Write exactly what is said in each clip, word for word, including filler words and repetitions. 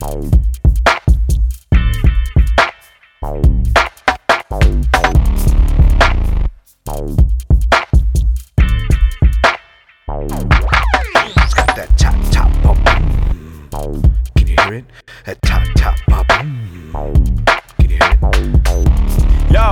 It's got that chop chop pop. Can you hear it? That chop chop pop. Can you hear it? Yo!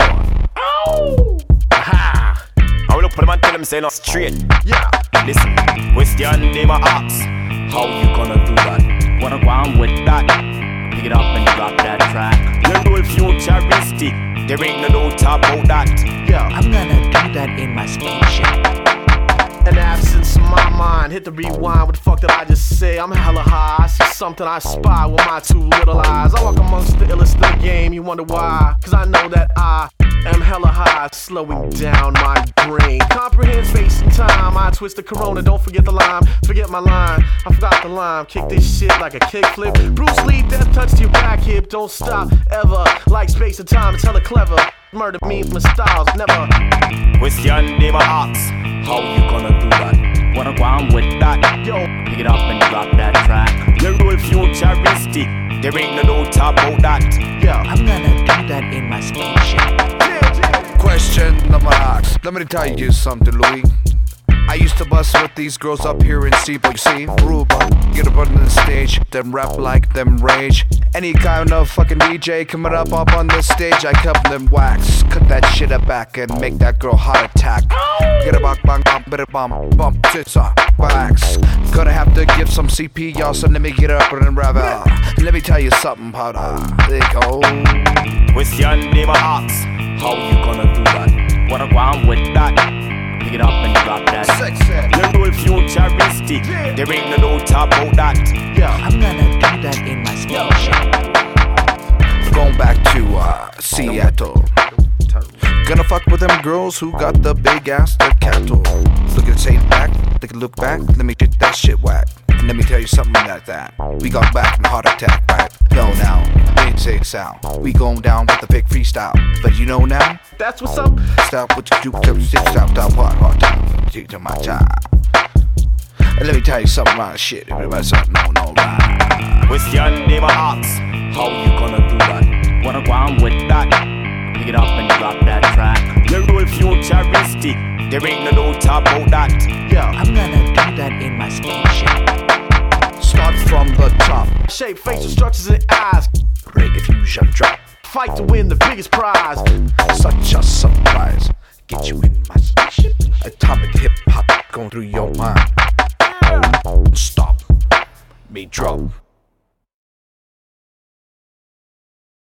Ow! Aha! I will look for them and tell them say no straight. Yeah. Listen, question them a ask. How you gonna do that? Wanna go on with that? Pick it up and drop that track. You roll futuristic. There ain't no doubt about that. Yeah. I'm gonna do that in my spaceship. An absence in my mind, hit the rewind. What the fuck did I just say? I'm hella high, I see something I spy with my two little eyes. I walk amongst the illest in the game, you wonder why? Cause I know that I am hella high, slowing down my brain. Comprehend space and time, I twist the corona, don't forget the lime. Forget my line, I forgot the lime. Kick this shit like a kickflip. Bruce Lee, death touch to your back hip. Don't stop, ever, like space and time, it's hella clever. Murder me, my styles, never. Question them a ask. How you gonna do that? Wanna go on with that? Yo, pick it up and drop that track. You roll futuristic. There ain't no doubt about that. yeah. I'm gonna do that in my spaceship. Yeah, yeah. Question number ask. Let me tell you something, Louis. I used to bust with these girls up here in C, but you see, Ruba, get up on the stage, them rap like them rage. Any kind of fucking D J coming up up on the stage, I cut them wax, cut that shit up back and make that girl heart attack. Get a bang bang bang, bit a bum bump, tits on wax. Gonna have to give some C P, y'all, so let me get up and rap out. Let me tell you something, powder. They go. Question them a ask. How you gonna do that? Wanna go on with that? Pick it up and drop that. You roll futuristic. There ain't no doubt about that. Yeah. I'm gonna do that in my spaceship. Going back to uh, Seattle. Gonna fuck with them girls who got the big ass, the cattle. Look at the same back, take a look back, let me get that shit whack. And let me tell you something like that. We got back in a heart attack, right? No, now, ain't say sound. We going down with the big freestyle. But you know now? That's what's up. Stop with the juke, tip, stick, stop, stop, hard, hard time. Take to my time. And let me tell you something about shit. Everybody said no, no, right. Question them a ask. How you gonna do that? Wanna go on with that? Pick it up and drop that track. You roll futuristic. There ain't no doubt about that. Yeah. I'm gonna do that in my spaceship. Start from the top. Shape facial structures and eyes. Reggae fusion drop. Fight to win the biggest prize. Such a surprise. Get you in my spaceship. Atomic hip hop going through your mind. Stop. Me drop.